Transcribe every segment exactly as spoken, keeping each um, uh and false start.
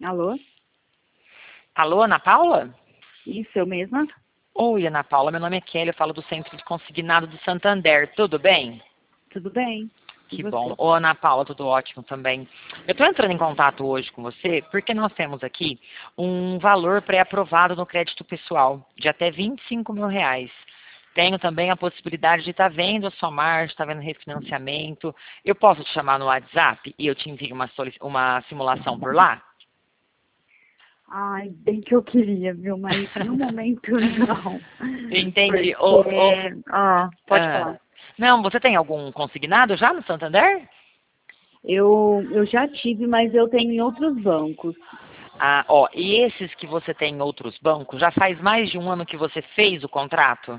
Alô? Alô, Ana Paula? Isso, eu mesma? Oi, Ana Paula, meu nome é Kelly, eu falo do Centro de Consignado do Santander, tudo bem? Tudo bem. E Que você? bom. Ô, Ana Paula, tudo ótimo também. Eu estou entrando em contato hoje com você porque nós temos aqui um valor pré-aprovado no crédito pessoal de até vinte e cinco mil reais. Tenho também a possibilidade de estar vendo a sua margem, estar vendo refinanciamento. Eu posso te chamar no WhatsApp e eu te envio uma, solic- uma simulação por lá? Ai, bem que eu queria, viu? Mas no momento não. Entendi. Porque, Ô, ô, ah, pode ah, falar. não, você tem algum consignado já no Santander? Eu, eu já tive, mas eu tenho em outros bancos. Ah, ó, e esses que você tem em outros bancos, já faz mais de um ano que você fez o contrato?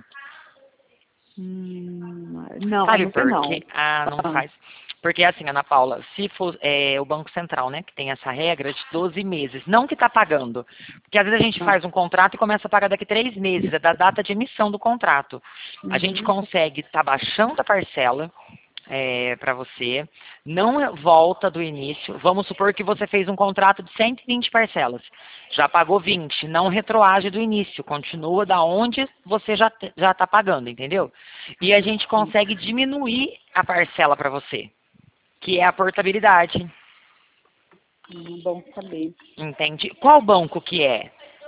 Hum, não, Sabe ainda por não. quê? Ah, não Ah, faz. Porque assim, Ana Paula, se for é, o Banco Central, né, que tem essa regra de doze meses, não que está pagando. Porque às vezes a gente ah, faz um contrato e começa a pagar daqui três meses, é da data de emissão do contrato. A gente uhum, consegue estar baixando a parcela é, para você, não volta do início. Vamos supor que você fez um contrato de cento e vinte parcelas, já pagou vinte, não retroage do início, continua da onde você já já está pagando, entendeu? E a gente consegue diminuir a parcela para você, que é a portabilidade, hum, bom saber. entende? Qual banco que é?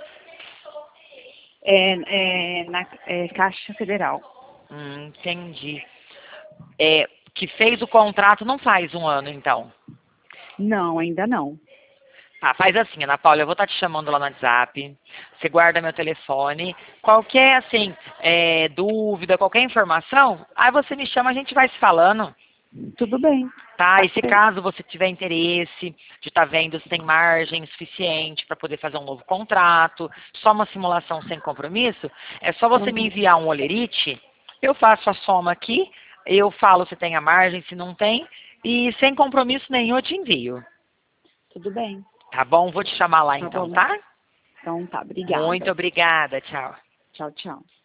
É, é, na é, Caixa Federal. Hum, entendi. É, que fez o contrato não faz um ano, então. Não, ainda não. Tá, faz assim, Ana Paula, eu vou estar te chamando lá no WhatsApp, você guarda meu telefone, qualquer, assim, é, dúvida, qualquer informação, aí você me chama, a gente vai se falando, Tudo bem. tá? Tá E se certo. caso você tiver interesse de estar vendo se tem margem suficiente para poder fazer um novo contrato, só uma simulação sem compromisso, é só você me Uhum, enviar um olerite, eu faço a soma aqui, eu falo se tem a margem, se não tem, e sem compromisso nenhum eu te envio. tudo bem. Tá bom? Vou te chamar lá Tá então, bom. tá? Então tá, Muito obrigada. obrigada. Tchau. Tchau, tchau.